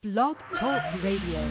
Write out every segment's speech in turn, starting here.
Blog Talk Radio.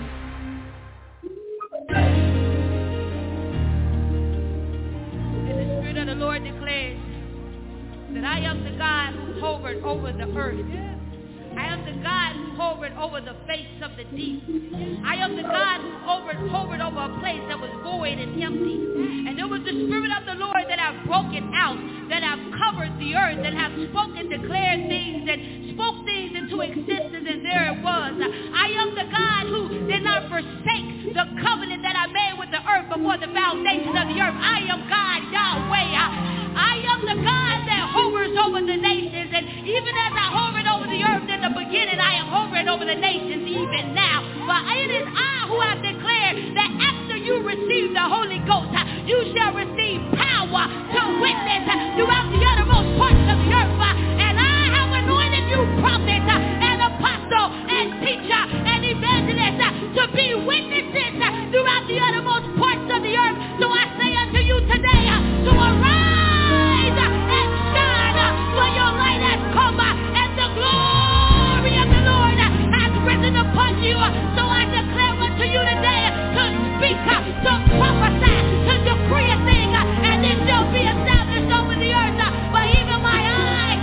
And the Spirit of the Lord declares that I am the God who hovered over the earth. I am the God who hovered over the face of the deep. I am the God who hovered over a place that was void and empty. And it was the Spirit of the Lord that have broken out, that have covered the earth, that have spoken, declared things, that spoke things into existence, and there it was. I am the God who did not forsake the covenant that I made with the earth before the foundation of the earth. I am God, Yahweh. I am the God that hovers over the nations, and even as I hovered over the earth in the beginning, I am hovering over the nations even now. But it is I who have declared that after you receive the Holy Ghost, you shall receive power to witness throughout the uttermost parts of the earth. And I have anointed you prophet and apostle and teacher and evangelist to be witnesses throughout the uttermost parts of the earth. So I say unto you today to arise and shine, for your light has come and the glory of the Lord has risen upon you. So I declare unto you today to speak, to prophesy, to decree a thing, and it shall be established over the earth. But even my eyes,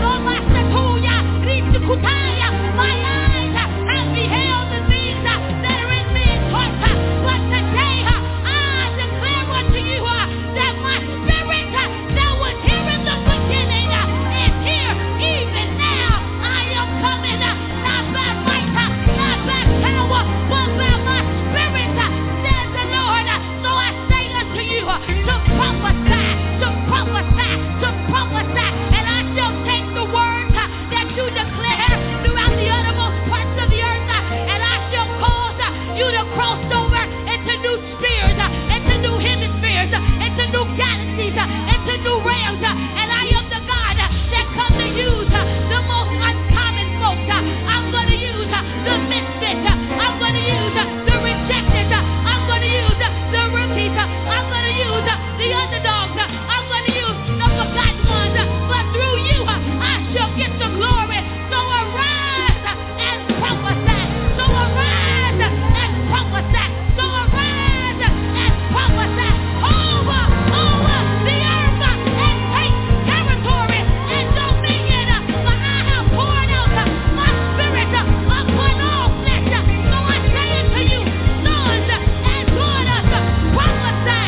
my eyes have beheld the things that are in men's hearts. But today I declare unto you that my spirit that was here in the beginning is here even now. I am coming not by might, not by power, but by my spirit, says the Lord. So I say unto you to prophesy, to prophesy, to prophesy, and I shall take the words that you declare throughout the uttermost parts of the earth, and I shall cause you to cross over into new spheres, into new hemispheres, into new galaxies, into new realms, and I am the God that comes to use the most uncommon folks. I'm going to use the misfits, I'm going to use the rejected, I'm going to use the rookies, I'm going to use the underdogs, I'm going to use the forgotten ones, but through you I shall get the glory. So arise and prophesy, so arise and prophesy, so arise and prophesy over the earth and take territory and dominion, for I have poured out my spirit upon all flesh. So I say unto you, sons and daughters, prophesy.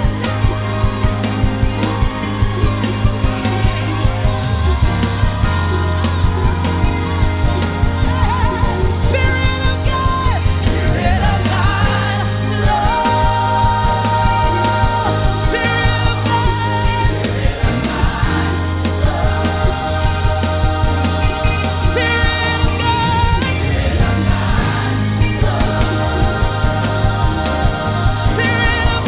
Spirit of God, Lord. Spirit of God, Spirit of God, Spirit of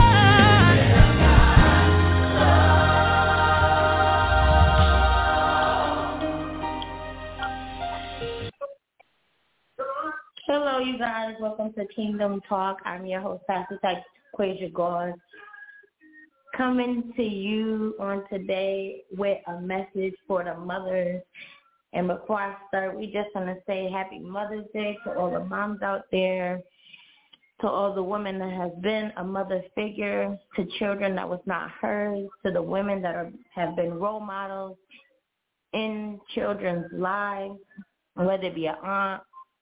Hello, you guys. Welcome to Kingdom Talk. I'm your host, Pastor Quasia Gauze, coming to you on today with a message for the mothers. And before I start, we just want to say Happy Mother's Day to all the moms out there, to all the women that have been a mother figure, to children that was not hers, to the women that have been role models in children's lives, whether it be an aunt,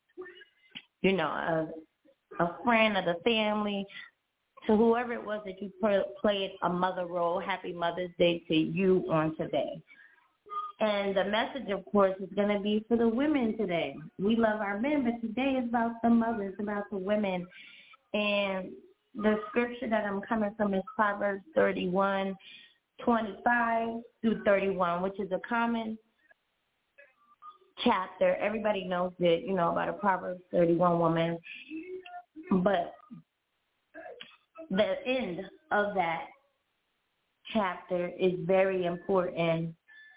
a friend of the family, to whoever it was that you played a mother role. Happy Mother's Day to you on today. And the message, of course, is going to be for the women today. We love our men, but today is about the mothers, about the women. And the scripture that I'm coming from is Proverbs 31:25 through 31, which is a common chapter. Everybody knows it, about a Proverbs 31 woman. But the end of that chapter is very important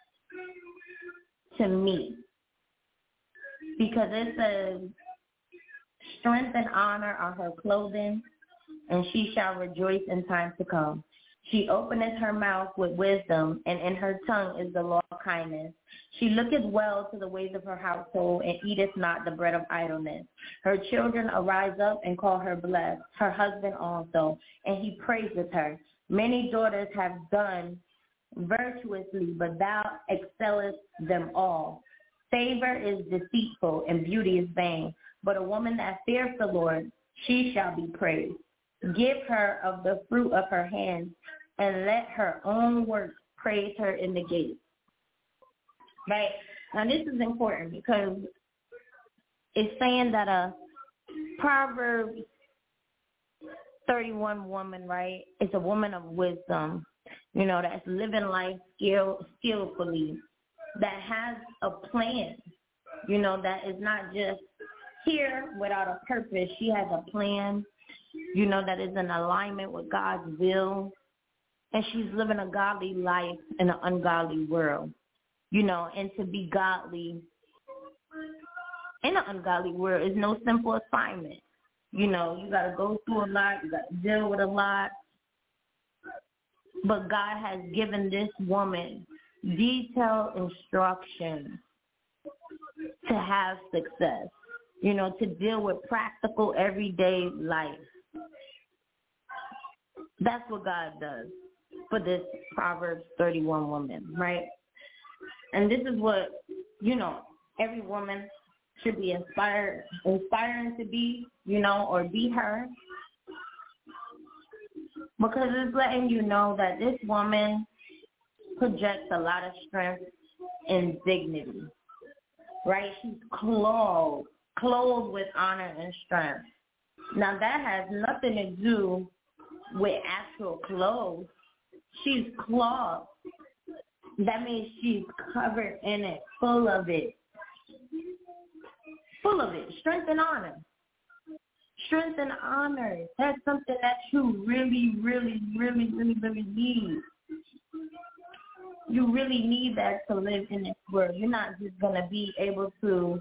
to me, because it says, strength and honor are her clothing, and she shall rejoice in time to come. She openeth her mouth with wisdom, and in her tongue is the law kindness. She looketh well to the ways of her household, and eateth not the bread of idleness. Her children arise up and call her blessed, her husband also, and he praiseth her. Many daughters have done virtuously, but thou excellest them all. Favor is deceitful, and beauty is vain, but a woman that feareth the Lord, she shall be praised. Give her of the fruit of her hands, and let her own works praise her in the gates. Right? Now this is important because it's saying that a Proverbs 31 woman, right, is a woman of wisdom, that's living life skillfully, that has a plan, that is not just here without a purpose. She has a plan, that is in alignment with God's will, and she's living a godly life in an ungodly world, and to be godly in an ungodly world is no simple assignment. You got to go through a lot, you got to deal with a lot, but God has given this woman detailed instructions to have success, to deal with practical everyday life. That's what God does for this Proverbs 31 woman, right? And this is what, every woman should be inspiring to be, or be her. Because it's letting you know that this woman projects a lot of strength and dignity, right? She's clothed with honor and strength. Now that has nothing to do with actual clothes. She's clothed. That means she's covered in it, full of it. Strength and honor. Strength and honor. That's something that you really, really, really, really, really need. You really need that to live in this world. You're not just going to be able to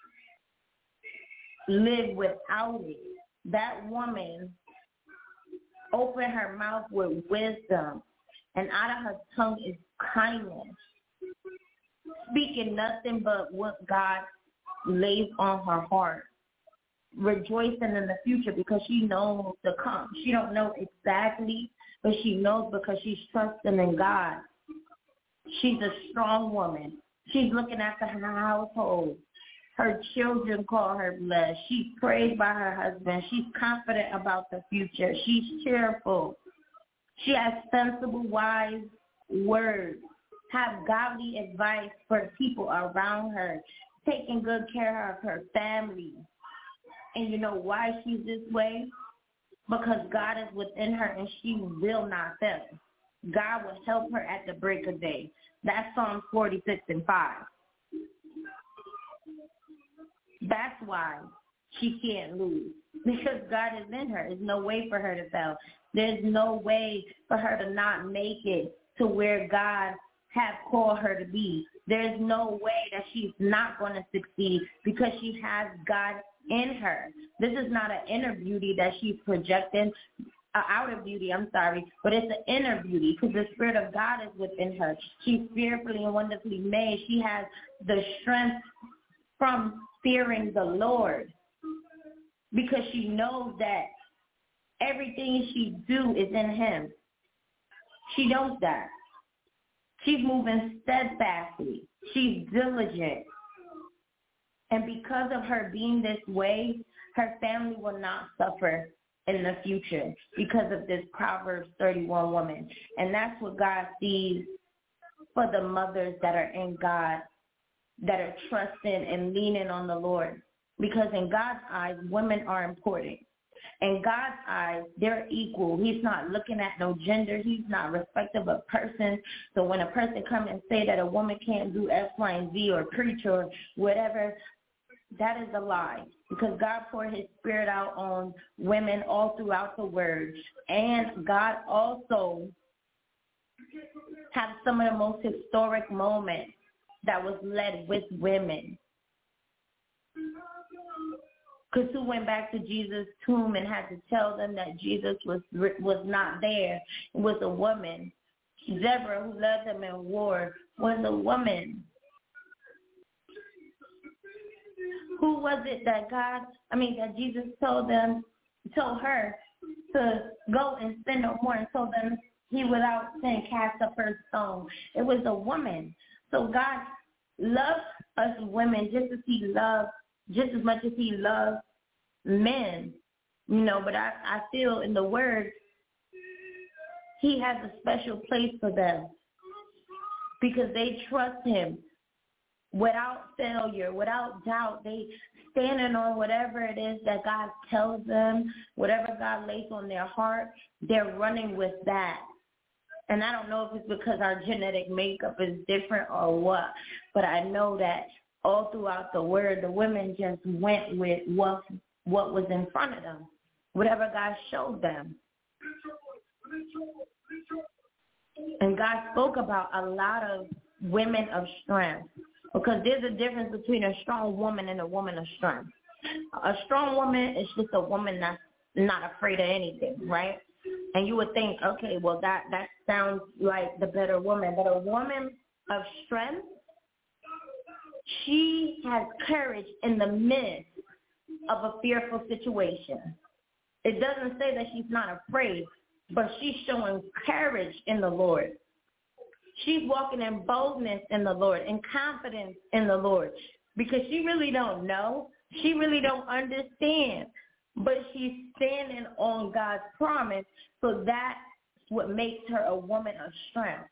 live without it. That woman opened her mouth with wisdom, and out of her tongue is kindness, speaking nothing but what God lays on her heart, rejoicing in the future because she knows to come. She don't know exactly, but she knows because she's trusting in God. She's a strong woman. She's looking after her household. Her children call her blessed. She's praised by her husband. She's confident about the future. She's cheerful. She has sensible, wise words, have godly advice for people around her, taking good care of her family. And you know why she's this way? Because God is within her and she will not fail. God will help her at the break of day. That's Psalms 46:5. That's why she can't lose, because God is in her. There's no way for her to fail. There's no way for her to not make it to where God have called her to be. There's no way that she's not going to succeed because she has God in her. This is not an inner beauty that she's projecting, outer beauty, but it's an inner beauty because the Spirit of God is within her. She's fearfully and wonderfully made. She has the strength from fearing the Lord because she knows that everything she do is in him. She knows that. She's moving steadfastly. She's diligent. And because of her being this way, her family will not suffer in the future because of this Proverbs 31 woman. And that's what God sees for the mothers that are in God, that are trusting and leaning on the Lord. Because in God's eyes, women are important. In God's eyes, they're equal. He's not looking at no gender. He's not respective of person. So when a person comes and say that a woman can't do X, Y, and Z or preach or whatever, that is a lie. Because God poured his Spirit out on women all throughout the word. And God also has some of the most historic moments that was led with women. Because who went back to Jesus' tomb and had to tell them that Jesus was not there? It was a woman. Deborah, who led them in war, was a woman. Who was it that Jesus told her to go and sin no more, and told them he without sin cast up her stone? It was a woman. So God loves us women just as much as he loves men, but I feel in the word he has a special place for them because they trust him without failure, without doubt. They standing on whatever it is that God tells them, whatever God lays on their heart, they're running with that. And I don't know if it's because our genetic makeup is different or what, but I know that all throughout the word, the women just went with what was in front of them, whatever God showed them. And God spoke about a lot of women of strength, because there's a difference between a strong woman and a woman of strength. A strong woman is just a woman that's not afraid of anything, right? And you would think, okay, well, that sounds like the better woman. But a woman of strength, she has courage in the midst of a fearful situation. It doesn't say that she's not afraid, but she's showing courage in the Lord. She's walking in boldness in the Lord, in confidence in the Lord, because she really don't know. She really don't understand, but she's standing on God's promise, so that's what makes her a woman of strength.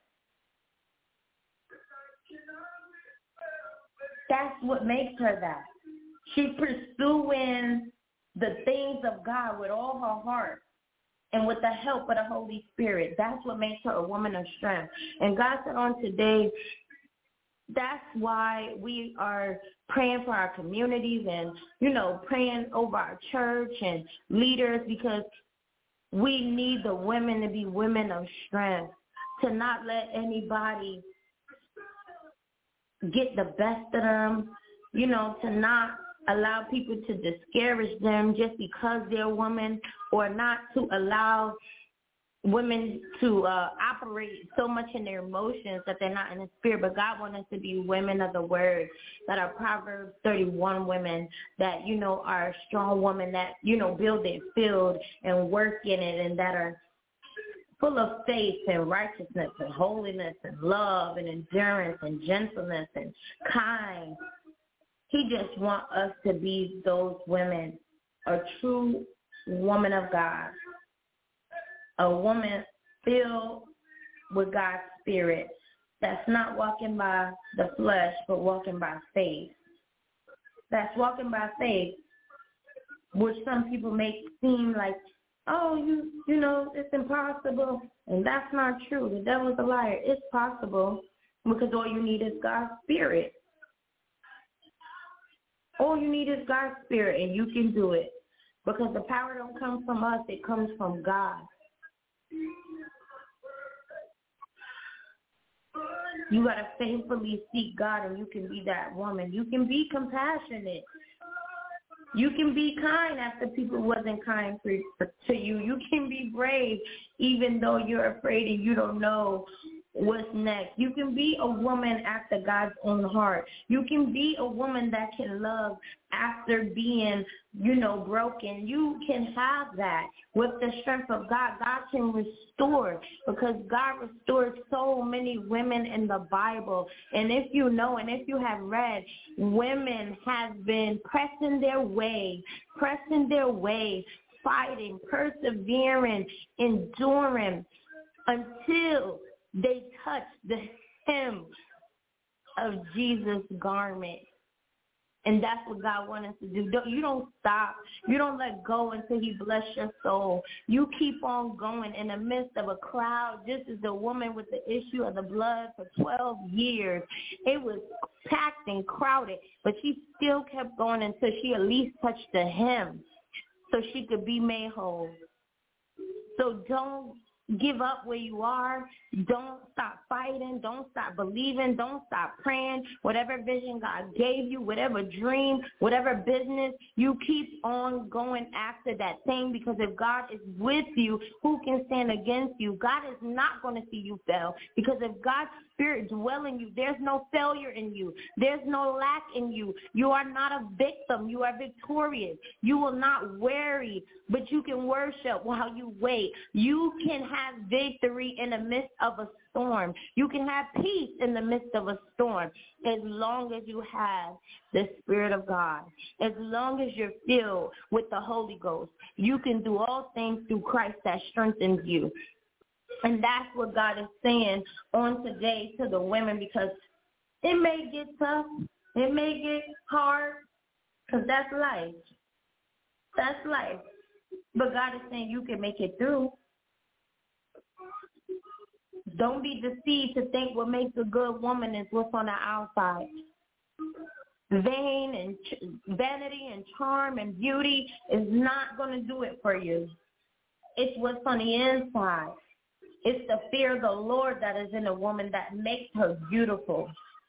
That's what makes her that. She's pursuing the things of God with all her heart and with the help of the Holy Spirit. That's what makes her a woman of strength. And God said on today, that's why we are praying for our communities and, praying over our church and leaders, because we need the women to be women of strength, to not let anybody get the best of them, to not allow people to discourage them just because they're women, or not to allow women to operate so much in their emotions that they're not in the spirit. But God wants us to be women of the word, that are Proverbs 31 women, that, are strong women that, build their field and work in it, and that are full of faith and righteousness and holiness and love and endurance and gentleness and kind. He just wants us to be those women, a true woman of God, a woman filled with God's Spirit, that's not walking by the flesh but walking by faith. That's walking by faith, which some people make seem like, oh, it's impossible. And that's not true. The devil's a liar. It's possible, because all you need is God's Spirit. All you need is God's Spirit, and you can do it, because the power don't come from us. It comes from God. You got to faithfully seek God, and you can be that woman. You can be compassionate. You can be kind after people wasn't kind to you. You can be brave even though you're afraid and you don't know what's next. You can be a woman after God's own heart. You can be a woman that can love after being, broken. You can have that with the strength of God. God can restore, because God restored so many women in the Bible. And if you know, and if you have read, women have been pressing their way, fighting, persevering, enduring, until they touch the hem of Jesus' garment. And that's what God wants us to do. You don't stop. You don't let go until he bless your soul. You keep on going in the midst of a crowd. This is the woman with the issue of the blood for 12 years. It was packed and crowded, but she still kept going until she at least touched the hem so she could be made whole. So don't give up where you are. Don't stop fighting. Don't stop believing. Don't stop praying. Whatever vision God gave you, whatever dream, whatever business, you keep on going after that thing, because if God is with you, who can stand against you? God is not going to see you fail, because if God's Spirit dwells in you, there's no failure in you. There's no lack in you. You are not a victim. You are victorious. You will not worry, but you can worship while you wait. You can have victory in the midst of a storm. You can have peace in the midst of a storm as long as you have the Spirit of God. As long as you're filled with the Holy Ghost, you can do all things through Christ that strengthens you. And that's what God is saying on today to the women, because it may get tough. It may get hard, because that's life. That's life. But God is saying you can make it through. Don't be deceived to think what makes a good woman is what's on the outside. Vanity and charm and beauty is not going to do it for you. It's what's on the inside. It's the fear of the Lord that is in a woman that makes her beautiful.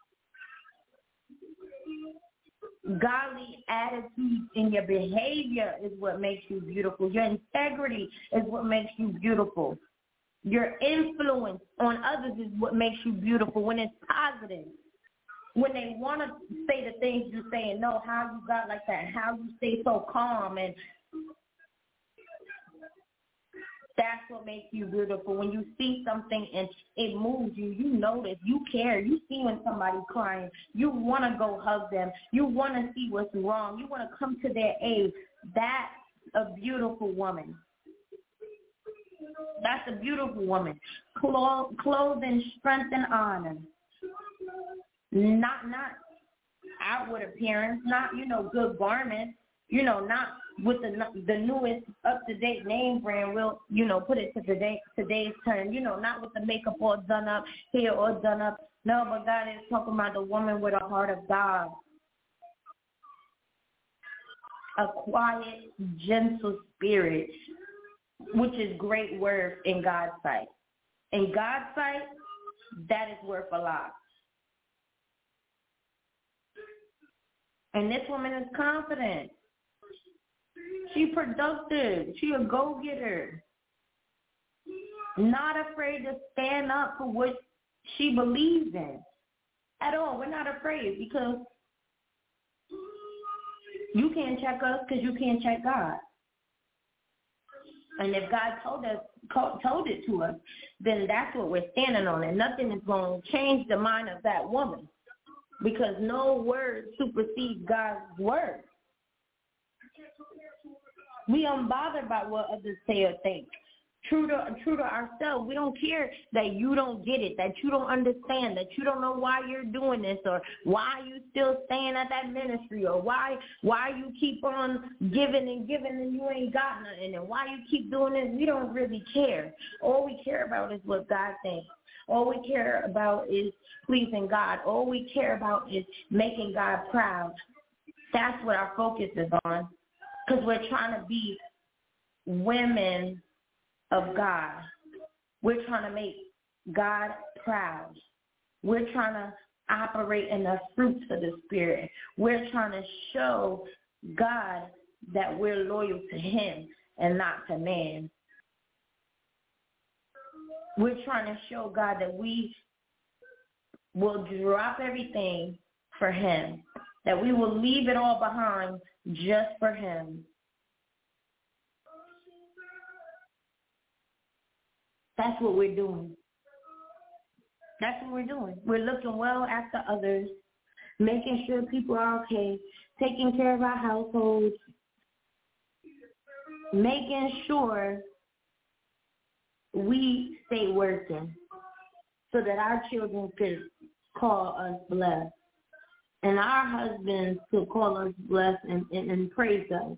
Godly attitude in your behavior is what makes you beautiful. Your integrity is what makes you beautiful. Your influence on others is what makes you beautiful when it's positive. When they want to say the things you say and know how you got like that, how you stay so calm, and that's what makes you beautiful. When you see something and it moves you, you notice, you care. You see when somebody's crying, you want to go hug them. You want to see what's wrong. You want to come to their aid. That's a beautiful woman. That's a beautiful woman. Clothed in strength and honor. Not outward appearance, not, good garments, not with the newest up-to-date name brand. We'll, put it to today's term, not with the makeup all done up, hair all done up. No, but God is talking about the woman with a heart of God. A quiet, gentle spirit, which is great worth in God's sight. In God's sight, that is worth a lot. And this woman is confident. She's productive. She a go-getter. Not afraid to stand up for what she believes in at all. We're not afraid, because you can't check us because you can't check God. And if God told it to us, then that's what we're standing on. And nothing is going to change the mind of that woman, because no word supersedes God's word. We unbothered by what others say or think. True to ourselves, we don't care that you don't get it, that you don't understand, that you don't know why you're doing this, or why you still staying at that ministry, or why you keep on giving and you ain't got nothing, and why you keep doing this. We don't really care. All we care about is what God thinks. All we care about is pleasing God. All we care about is making God proud. That's what our focus is on, because we're trying to be women of God. We're trying to make God proud. We're trying to operate in the fruits of the Spirit. We're trying to show God that we're loyal to Him and not to man. We're trying to show God that we will drop everything for Him, that we will leave it all behind just for Him. That's what we're doing. That's what we're doing. We're looking well after others, making sure people are okay, taking care of our households, making sure we stay working so that our children could call us blessed, and our husbands could call us blessed and praise us.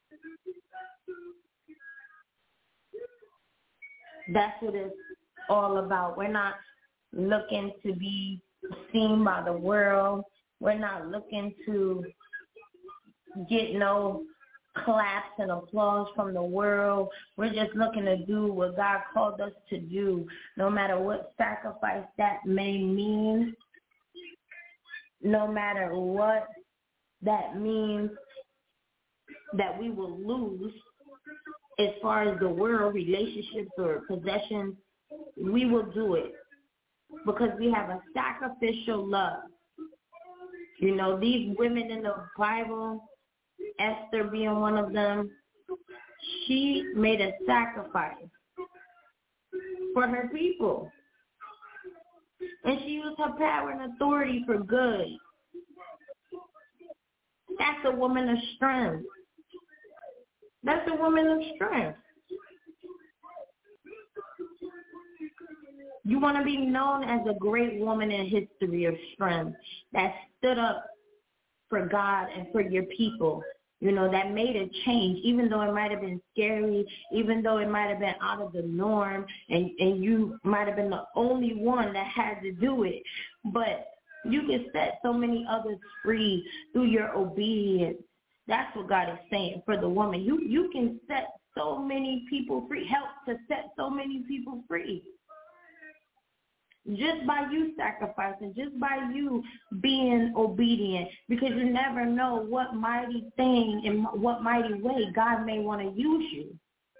That's what it's all about. We're not looking to be seen by the world. We're not looking to get no claps and applause from the world. We're just looking to do what God called us to do, no matter what sacrifice that may mean, no matter what that means that we will lose as far as the world, relationships, or possessions. We will do it because we have a sacrificial love. You know, these women in the Bible, Esther being one of them, she made a sacrifice for her people. And she used her power and authority for good. That's a woman of strength. That's a woman of strength. You want to be known as a great woman in history of strength that stood up for God and for your people, you know, that made a change, even though it might have been scary, even though it might have been out of the norm, and you might have been the only one that had to do it. But you can set so many others free through your obedience. That's what God is saying for the woman. You can set so many people free, help to set so many people free. Just by you sacrificing, just by you being obedient, because you never know what mighty thing and what mighty way God may want to use you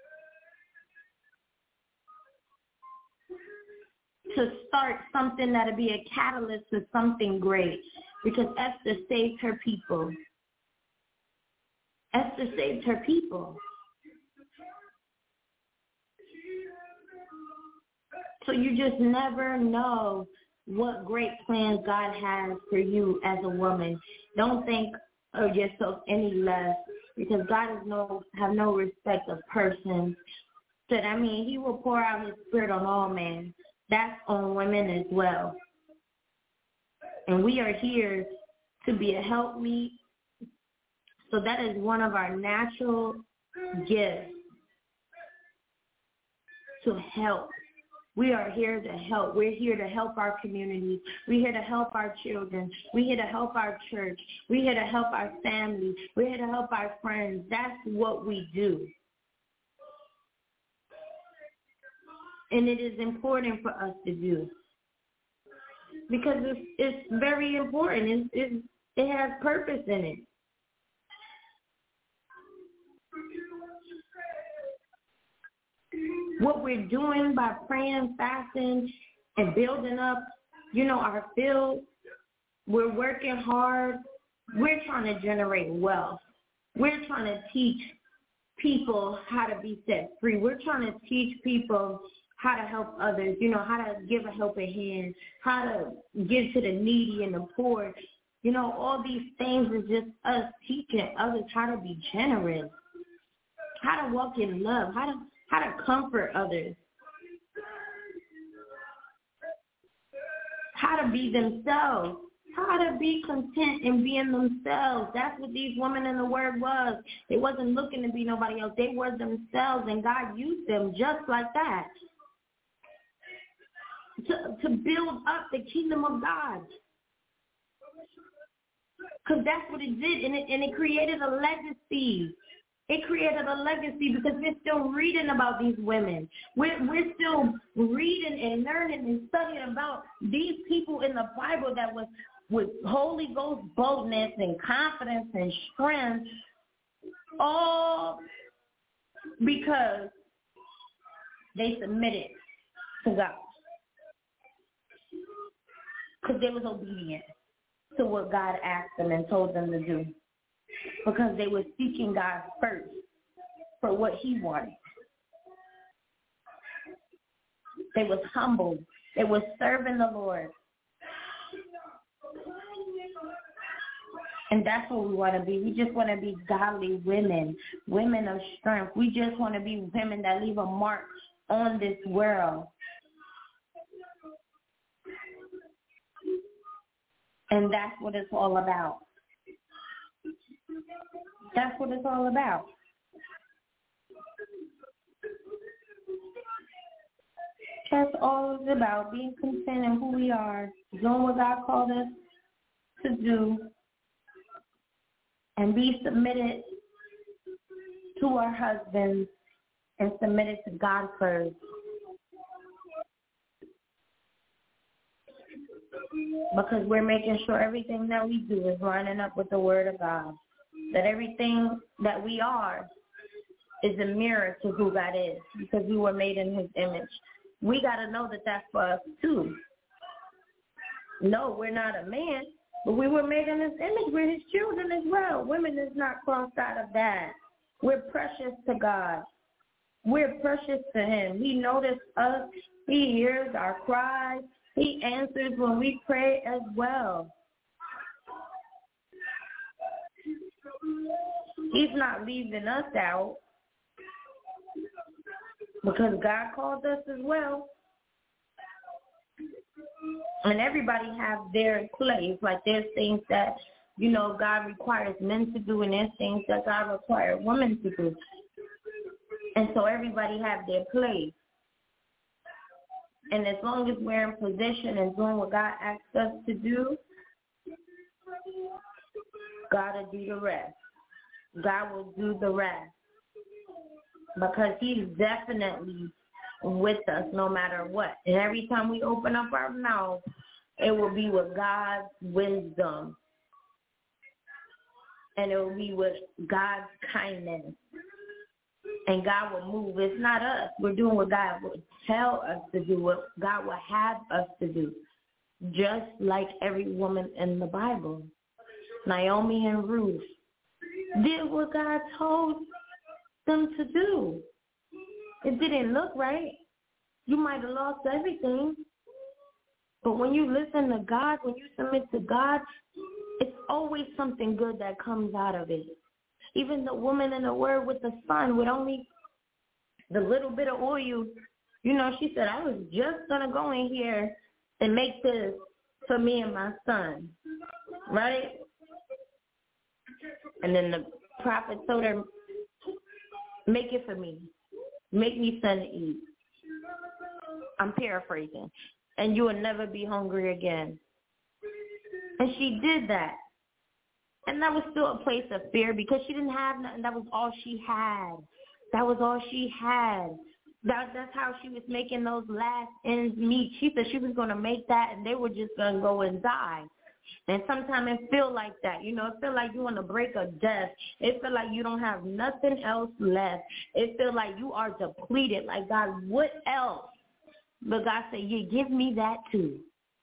to start something that'll be a catalyst to something great. Because Esther saved her people. Esther saved her people. So you just never know what great plans God has for you as a woman. Don't think of yourself any less, because God has have no respect of persons. So I mean, he will pour out his spirit on all men. That's on women as well. And we are here to be a helpmeet. So that is one of our natural gifts, to help. We are here to help. We're here to help our communities. We're here to help our children. We're here to help our church. We're here to help our family. We're here to help our friends. That's what we do. And it is important for us to do, because it's very important. It has purpose in it. What we're doing by praying, fasting, and building up, our field, we're working hard. We're trying to generate wealth. We're trying to teach people how to be set free. We're trying to teach people how to help others, how to give a helping hand, how to give to the needy and the poor. All these things is just us teaching others how to be generous, how to walk in love, how to comfort others, how to be themselves, how to be content in being themselves. That's what these women in the Word was. They wasn't looking to be nobody else. They were themselves, and God used them just like that to build up the kingdom of God. Because that's what it did, and it created a legacy. It created a legacy because we're still reading about these women. We're still reading and learning and studying about these people in the Bible that was with Holy Ghost boldness and confidence and strength, all because they submitted to God. Because they was obedient to what God asked them and told them to do. Because they were seeking God first for what he wanted. They was humble. They was serving the Lord. And that's what we want to be. We just want to be godly women, women of strength. We just want to be women that leave a mark on this world. And that's what it's all about. That's what it's all about. That's all it's about, being content in who we are, doing what God called us to do, and be submitted to our husbands and submitted to God first. Because we're making sure everything that we do is lining up with the Word of God. That everything that we are is a mirror to who God is, because we were made in His image. We got to know that that's for us too. No, we're not a man, but we were made in His image. We're His children as well. Women is not crossed out of that. We're precious to God. We're precious to Him. He noticed us. He hears our cries. He answers when we pray as well. He's not leaving us out, because God called us as well. And everybody have their place. Like there's things that, God requires men to do, and there's things that God requires women to do. And so everybody have their place. And as long as we're in position and doing what God asks us to do, God will do the rest. God will do the rest. Because He's definitely with us no matter what. And every time we open up our mouth, it will be with God's wisdom. And it will be with God's kindness. And God will move. It's not us. We're doing what God would tell us to do, what God will have us to do. Just like every woman in the Bible. Naomi and Ruth did what God told them to do. It didn't look right. You might have lost everything. But when you listen to God, when you submit to God, it's always something good that comes out of it. Even the woman in the Word with the son, with only the little bit of oil, she said, I was just going to go in here and make this for me and my son. Right? And then the prophet told her, make it for me. Make me something to eat. I'm paraphrasing. And you will never be hungry again. And she did that. And that was still a place of fear, because she didn't have nothing. That was all she had. That was all she had. That's how she was making those last ends meet. She said she was going to make that, and they were just going to go and die. And sometimes it feel like that. It feel like you on the brink of death. It feel like you don't have nothing else left. It feel like you are depleted. Like, God, what else? But God said, yeah, give me that too.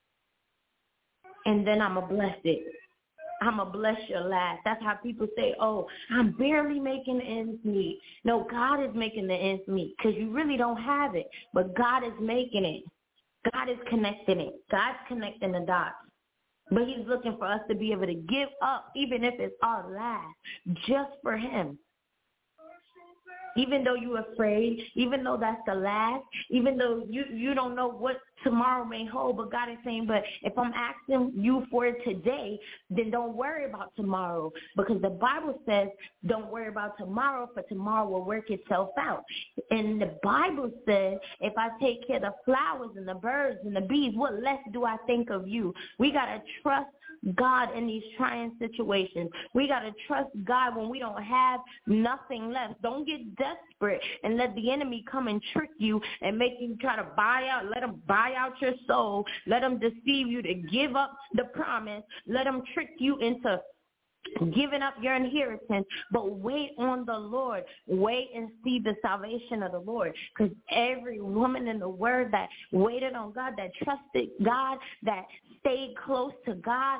And then I'm going to bless it. I'm going to bless your last. That's how people say, oh, I'm barely making the ends meet. No, God is making the ends meet, because you really don't have it. But God is making it. God is connecting it. God's connecting the dots. But He's looking for us to be able to give up, even if it's our last, just for Him. Even though you're afraid, even though that's the last, even though you don't know what tomorrow may hold, but God is saying, but if I'm asking you for it today, then don't worry about tomorrow, because the Bible says don't worry about tomorrow, for tomorrow will work itself out. And the Bible says, if I take care of the flowers and the birds and the bees, what less do I think of you? We got to trust God in these trying situations. We got to trust God when we don't have nothing left. Don't get desperate and let the enemy come and trick you and make you try to let him buy out your soul. Let him deceive you to give up the promise. Let him trick you into giving up your inheritance. But wait on the Lord. Wait and see the salvation of the Lord. Because every woman in the Word that waited on God, that trusted God, that stayed close to God,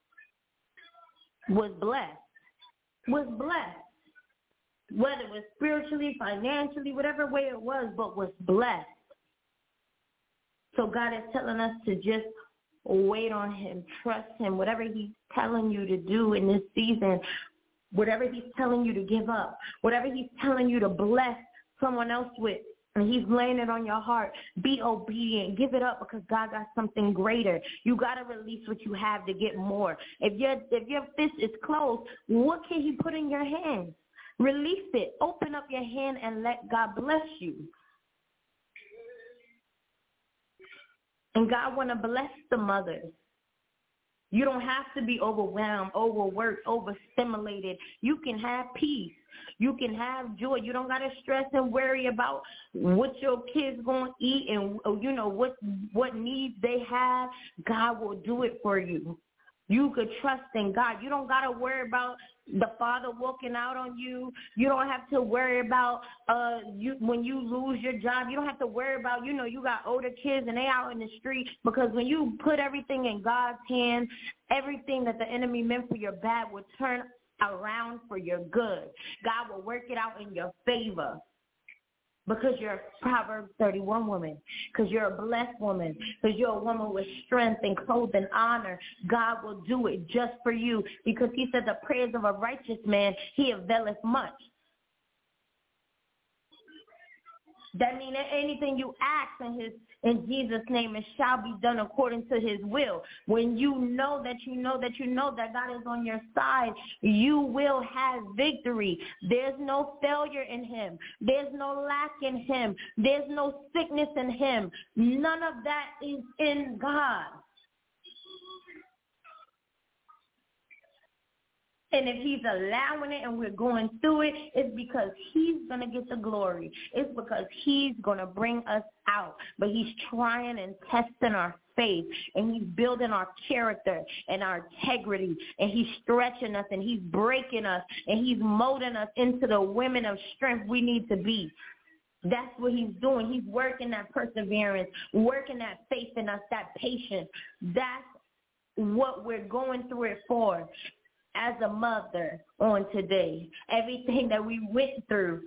was blessed. Was blessed. Whether it was spiritually, financially, whatever way it was, but was blessed. So God is telling us to just wait on Him, trust Him, whatever He's telling you to do in this season, whatever He's telling you to give up, whatever He's telling you to bless someone else with, and He's laying it on your heart, be obedient, give it up, because God got something greater. You got to release what you have to get more. If your fist is closed, what can He put in your hands? Release it. Open up your hand and let God bless you. And God want to bless the mothers. You don't have to be overwhelmed, overworked, overstimulated. You can have peace. You can have joy. You don't got to stress and worry about what your kids going to eat and, you know, what needs they have. God will do it for you. You could trust in God. You don't got to worry about the Father walking out on you. You don't have to worry about when you lose your job. You don't have to worry about, you know, you got older kids and they out in the street, because when you put everything in God's hands, everything that the enemy meant for your bad will turn around for your good. God will work it out in your favor. Because you're a Proverbs 31 woman, because you're a blessed woman, because you're a woman with strength and clothes and honor. God will do it just for you, because he said the prayers of a righteous man, he availeth much. That means anything you ask in Jesus' name, it shall be done according to his will. When you know that God is on your side, you will have victory. There's no failure in him. There's no lack in him. There's no sickness in him. None of that is in God. And if he's allowing it and we're going through it, it's because he's going to get the glory. It's because he's going to bring us out. But he's trying and testing our faith, and he's building our character and our integrity, and he's stretching us, and he's breaking us, and he's molding us into the women of strength we need to be. That's what he's doing. He's working that perseverance, working that faith in us, that patience. That's what we're going through it for. As a mother on today, everything that we went through,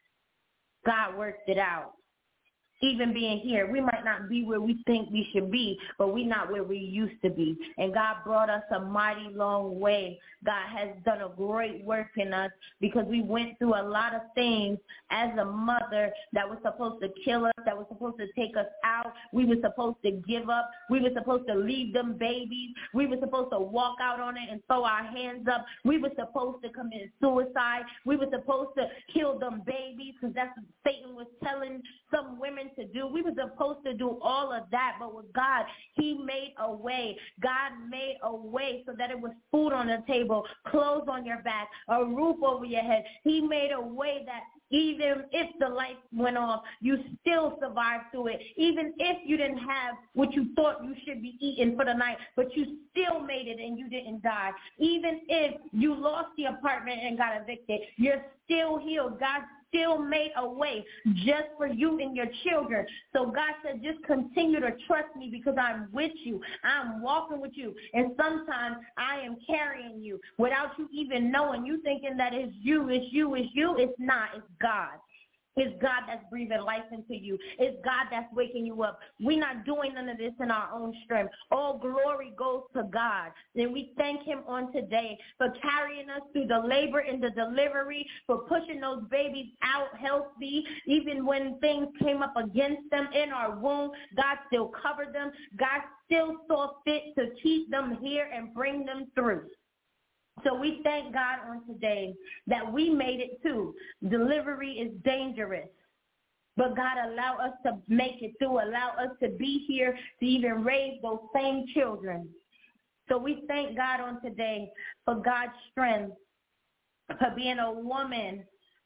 God worked it out. Even being here, we might not be where we think we should be, but we're not where we used to be. And God brought us a mighty long way. God has done a great work in us, because we went through a lot of things as a mother that was supposed to kill us, that was supposed to take us out. We were supposed to give up. We were supposed to leave them babies. We were supposed to walk out on it and throw our hands up. We were supposed to commit suicide. We were supposed to kill them babies, because that's what Satan was telling some women to do. We were supposed to do all of that, but with God, he made a way. God made a way so that it was food on the table, clothes on your back, a roof over your head. He made a way that even if the lights went off, you still survived through it. Even if you didn't have what you thought you should be eating for the night, but you still made it and you didn't die. Even if you lost the apartment and got evicted, you're still healed. God still made a way just for you and your children. So God said, just continue to trust me, because I'm with you. I'm walking with you. And sometimes I am carrying you without you even knowing. You thinking that it's you, it's you, it's you. It's not. It's God. It's God that's breathing life into you. It's God that's waking you up. We're not doing none of this in our own strength. All glory goes to God. And we thank him on today for carrying us through the labor and the delivery, for pushing those babies out healthy. Even when things came up against them in our womb, God still covered them. God still saw fit to keep them here and bring them through. So we thank God on today that we made it too. Delivery is dangerous, but God allow us to make it through, allow us to be here to even raise those same children. So we thank God on today for God's strength, for being a woman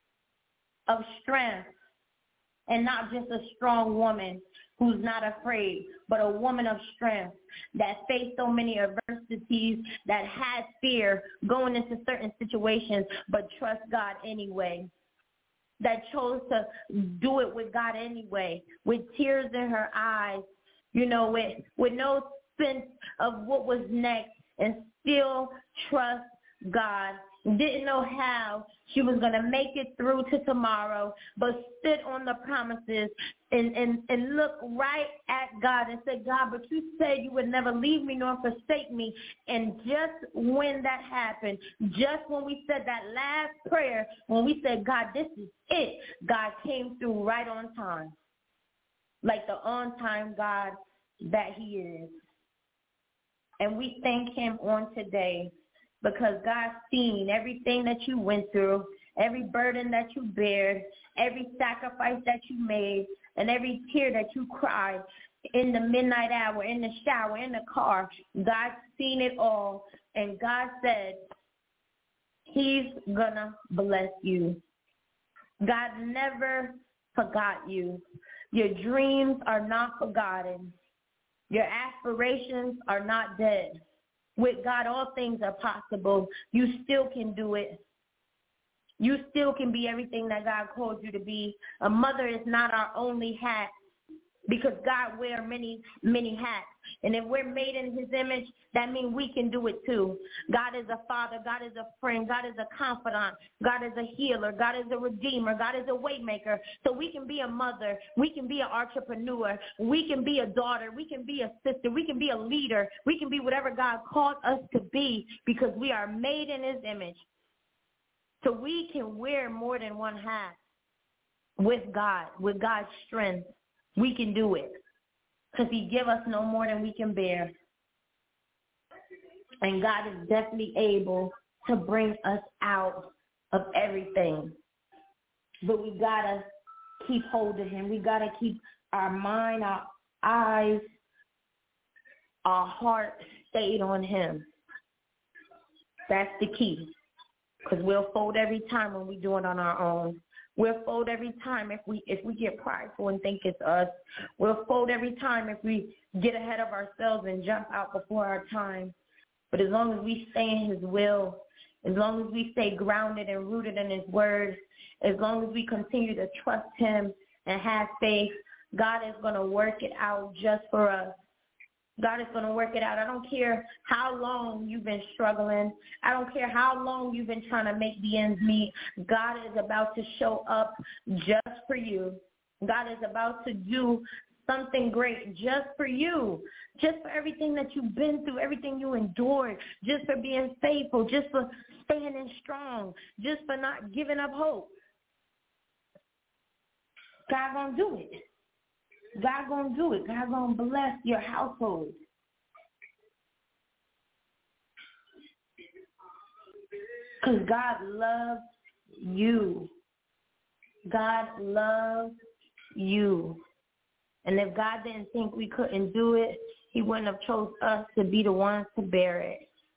of strength, and not just a strong woman who's not afraid, but a woman of strength that faced so many adversities, that had fear going into certain situations, but trust God anyway, that chose to do it with God anyway, with tears in her eyes, you know, with no sense of what was next, and still trust God. Didn't know how she was going to make it through to tomorrow, but stood on the promises and looked right at God and said, God, but you said you would never leave me nor forsake me. And just when that happened, just when we said that last prayer, when we said, God, this is it, God came through right on time, like the on-time God that he is. And we thank him on today, because God's seen everything that you went through, every burden that you bared, every sacrifice that you made, and every tear that you cried in the midnight hour, in the shower, in the car. God's seen it all. And God said he's going to bless you. God never forgot you. Your dreams are not forgotten. Your aspirations are not dead. With God, all things are possible. You still can do it. You still can be everything that God called you to be. A mother is not our only hat, because God wears many, many hats. And if we're made in his image, that means we can do it too. God is a father. God is a friend. God is a confidant. God is a healer. God is a redeemer. God is a way maker. So we can be a mother. We can be an entrepreneur. We can be a daughter. We can be a sister. We can be a leader. We can be whatever God called us to be, because we are made in his image. So we can wear more than one hat with God, with God's strength. We can do it, because he give us no more than we can bear. And God is definitely able to bring us out of everything. But we got to keep hold of him. We got to keep our mind, our eyes, our heart stayed on him. That's the key, because we'll fold every time when we do it on our own. We'll fold every time if we get prideful and think it's us. We'll fold every time if we get ahead of ourselves and jump out before our time. But as long as we stay in his will, as long as we stay grounded and rooted in his word, as long as we continue to trust him and have faith, God is going to work it out just for us. God is going to work it out. I don't care how long you've been struggling. I don't care how long you've been trying to make the ends meet. God is about to show up just for you. God is about to do something great just for you, just for everything that you've been through, everything you endured, just for being faithful, just for standing strong, just for not giving up hope. God going to do it. God going to do it. God going to bless your household. Because God loves you. God loves you. And if God didn't think we couldn't do it, he wouldn't have chose us to be the ones to bear it.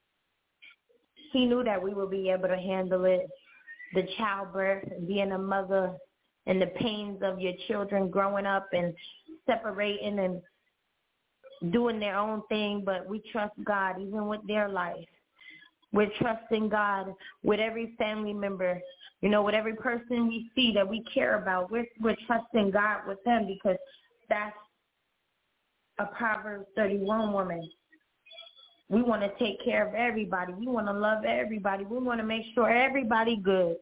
He knew that we would be able to handle it. The childbirth, being a mother, and the pains of your children growing up and separating and doing their own thing, but we trust God even with their life. We're trusting God with every family member, with every person we see that we care about. We're trusting God with them, because that's a Proverbs 31 woman. We want to take care of everybody. We want to love everybody. We want to make sure everybody good.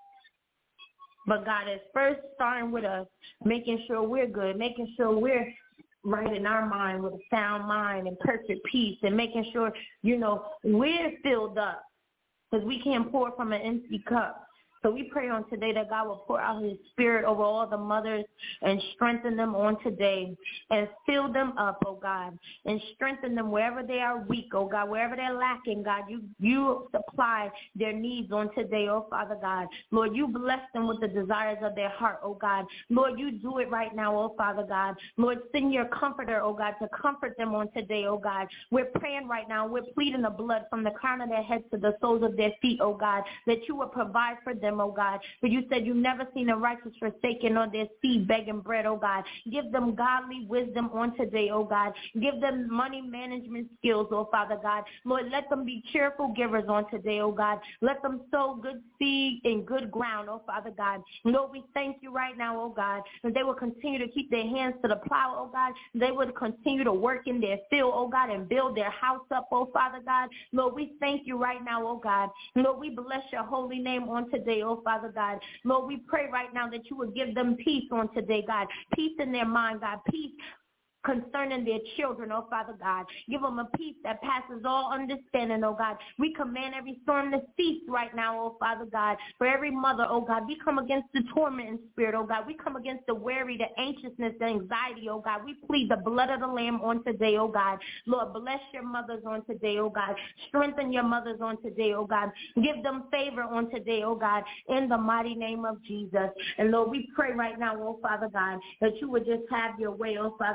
But God is first starting with us, making sure we're good, making sure we're right in our mind with a sound mind and perfect peace, and making sure, we're filled up, because we can't pour from an empty cup. So we pray on today that God will pour out his spirit over all the mothers and strengthen them on today, and fill them up, oh God, and strengthen them wherever they are weak, oh God, wherever they're lacking, God, you supply their needs on today, oh Father God. Lord, you bless them with the desires of their heart, oh God. Lord, you do it right now, oh Father God. Lord, send your comforter, oh God, to comfort them on today, oh God. We're praying right now. We're pleading the blood from the crown of their heads to the soles of their feet, oh God, that you will provide for them, oh God. For you said you've never seen a righteous forsaken or their seed begging bread, oh God. Give them godly wisdom on today, oh God. Give them money management skills, oh Father God. Lord, let them be cheerful givers on today, oh God. Let them sow good seed in good ground, oh Father God. Lord, we thank you right now, oh God, that they will continue to keep their hands to the plow, oh God. They will continue to work in their field, oh God, and build their house up, oh Father God. Lord, we thank you right now, oh God. Lord, we bless your holy name on today, oh Father God. Lord, we pray right now that you would give them peace on today, God. Peace in their mind, God. Peace concerning their children, oh Father God. Give them a peace that passes all understanding, oh God. We command every storm to cease right now, oh Father God. For every mother, oh God, we come against the tormenting spirit, oh God. We come against the worry, the anxiousness, the anxiety, oh God. We plead the blood of the Lamb on today, oh God. Lord, bless your mothers on today, oh God. Strengthen your mothers on today, oh God. Give them favor on today, oh God, in the mighty name of Jesus. And Lord, we pray right now, oh Father God, that you would just have your way, oh Father God.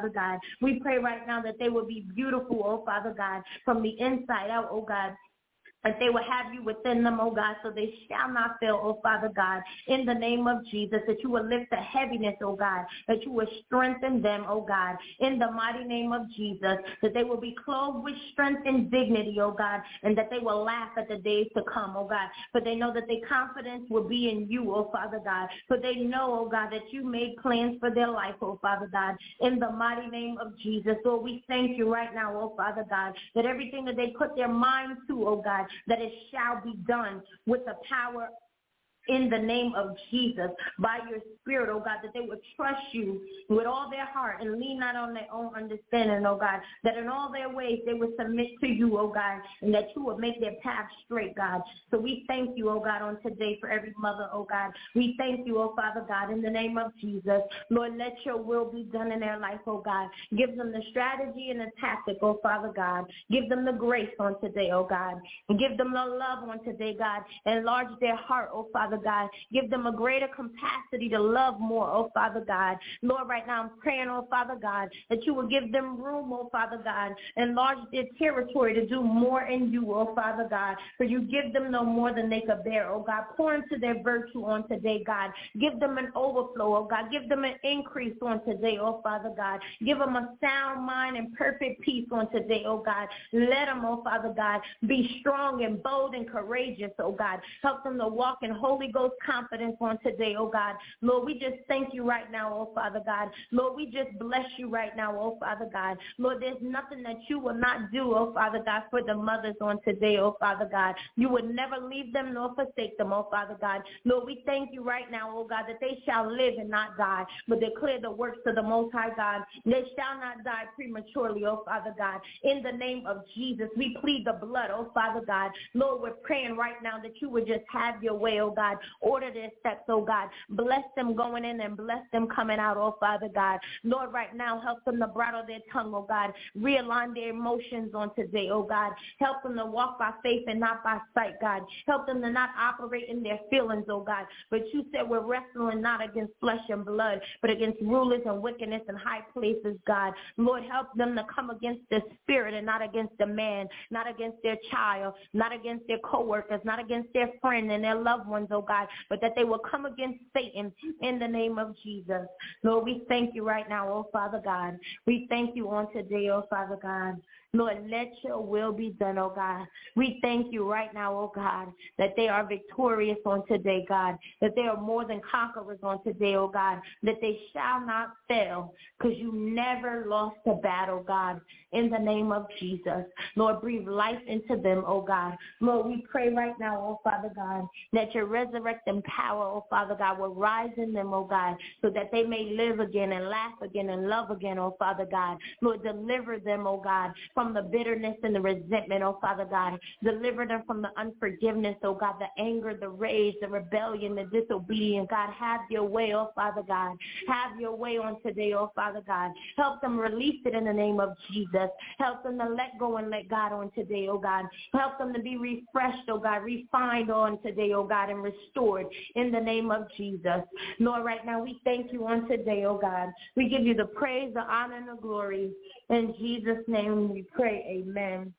We pray right now that they will be beautiful, oh Father God, from the inside out, oh God. That they will have you within them, oh God, so they shall not fail, oh Father God, in the name of Jesus, that you will lift the heaviness, oh God, that you will strengthen them, oh God, in the mighty name of Jesus, that they will be clothed with strength and dignity, oh God, and that they will laugh at the days to come, oh God, for they know that their confidence will be in you, oh Father God, for they know, oh God, that you made plans for their life, oh Father God, in the mighty name of Jesus. Lord, we thank you right now, oh Father God, that everything that they put their minds to, oh God, that it shall be done with the power in the name of Jesus, by your spirit, oh God, that they would trust you with all their heart and lean not on their own understanding, oh God, that in all their ways they would submit to you, oh God, and that you would make their path straight, God. So we thank you, oh God, on today for every mother, oh God. We thank you, oh Father God, in the name of Jesus. Lord, let your will be done in their life, oh God. Give them the strategy and the tactic, oh Father God. Give them the grace on today, oh God. And give them the love on today, God. Enlarge their heart, oh Father God. Give them a greater capacity to love more, oh Father God. Lord, right now I'm praying, oh Father God, that you will give them room, oh Father God. Enlarge their territory to do more in you, oh Father God. For you give them no more than they could bear, oh God. Pour into their virtue on today, God. Give them an overflow, oh God. Give them an increase on today, oh Father God. Give them a sound mind and perfect peace on today, oh God. Let them, oh Father God, be strong and bold and courageous, oh God. Help them to walk in Holy Ghost confidence on today, oh God. Lord, we just thank you right now, oh Father God. Lord, we just bless you right now, oh Father God. Lord, there's nothing that you will not do, oh Father God, for the mothers on today, oh Father God. You would never leave them nor forsake them, oh Father God. Lord, we thank you right now, oh God, that they shall live and not die, but declare the works of the Most High God. They shall not die prematurely, oh Father God. In the name of Jesus, we plead the blood, oh Father God. Lord, we're praying right now that you would just have your way, oh God. Order their steps, oh God. Bless them going in and bless them coming out, oh Father God. Lord, right now, help them to bridle their tongue, oh God. Realign their emotions on today, oh God. Help them to walk by faith and not by sight, God. Help them to not operate in their feelings, oh God. But you said we're wrestling not against flesh and blood, but against rulers and wickedness in high places, God. Lord, help them to come against the spirit and not against the man, not against their child, not against their co-workers, not against their friend and their loved ones, oh God, but that they will come against Satan in the name of Jesus. Lord, we thank you right now, oh Father God. We thank you on today, oh Father God. Lord, let your will be done, oh God. We thank you right now, oh God, that they are victorious on today, God, that they are more than conquerors on today, oh God, that they shall not fail because you never lost a battle, God, in the name of Jesus. Lord, breathe life into them, oh God. Lord, we pray right now, oh Father God, that your resurrecting power, oh Father God, will rise in them, oh God, so that they may live again and laugh again and love again, oh Father God. Lord, deliver them, oh God, from the bitterness and the resentment, oh Father God. Deliver them from the unforgiveness, oh God, the anger, the rage, the rebellion, the disobedience. God, have your way, oh Father God. Have your way on today, oh Father God. Help them release it in the name of Jesus. Help them to let go and let God on today, oh God. Help them to be refreshed, oh God, refined on today, oh God, and restored in the name of Jesus. Lord, right now we thank you on today, oh God. We give you the praise, the honor, and the glory. In Jesus' name we pray, amen.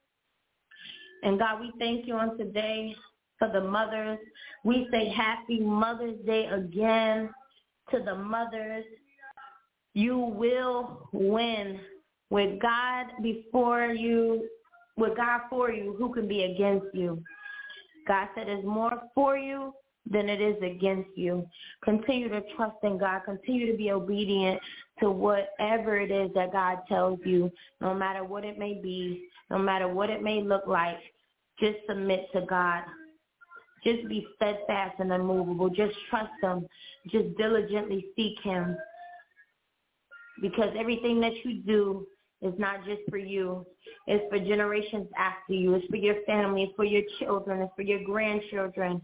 And God, we thank you on today for the mothers. We say happy Mother's Day again to the mothers. You will win. With God before you, with God for you, who can be against you? God said there's more for you than it is against you. Continue to trust in God. Continue to be obedient to whatever it is that God tells you, no matter what it may be, no matter what it may look like. Just submit to God. Just be steadfast and unmovable. Just trust him. Just diligently seek him. Because everything that you do is not just for you. It's for generations after you. It's for your family. It's for your children. It's for your grandchildren.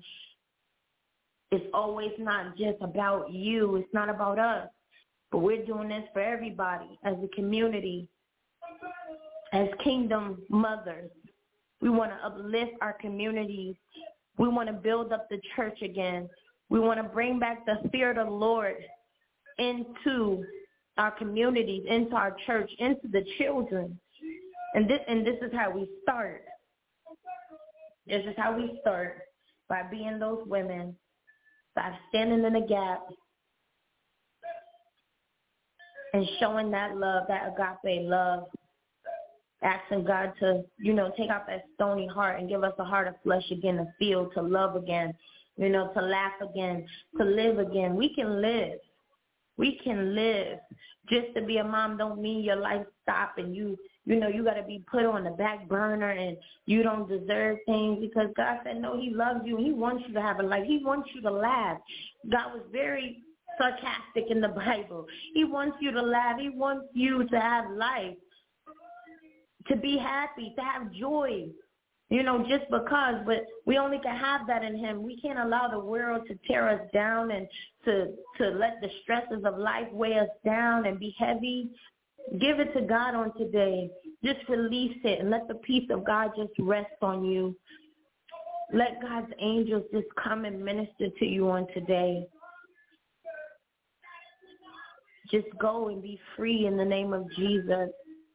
It's always not just about you. It's not about us. But we're doing this for everybody as a community, as kingdom mothers. We want to uplift our communities. We want to build up the church again. We want to bring back the fear of the Lord into our communities, into our church, into the children. And this is how we start. This is how we start, by being those women, by standing in the gap and showing that love, that agape love, asking God to, take out that stony heart and give us a heart of flesh again, to feel, to love again, to laugh again, to live again. We can live. We can live. Just to be a mom don't mean your life stop and you got to be put on the back burner and you don't deserve things, because God said, no, he loves you. He wants you to have a life. He wants you to laugh. God was very sarcastic in the Bible. He wants you to laugh. He wants you to have life, to be happy, to have joy, just because. But we only can have that in him. We can't allow the world to tear us down and to let the stresses of life weigh us down and be heavy. Give it to God on today. Just release it and let the peace of God just rest on you. Let God's angels just come and minister to you on today. Just go and be free in the name of Jesus.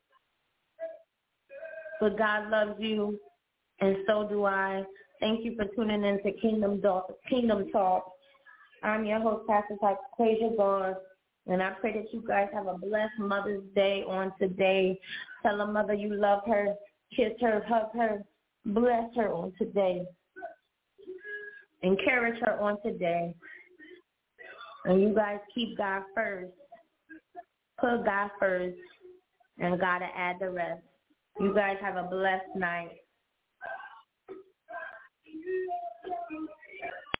But God loves you, and so do I. Thank you for tuning in to Kingdom Talk. I'm your host, Pastor Taquasia Gars, and I pray that you guys have a blessed Mother's Day on today. Tell a mother you love her, kiss her, hug her, bless her on today. Encourage her on today. And you guys keep God first. Put God first, and God to add the rest. You guys have a blessed night.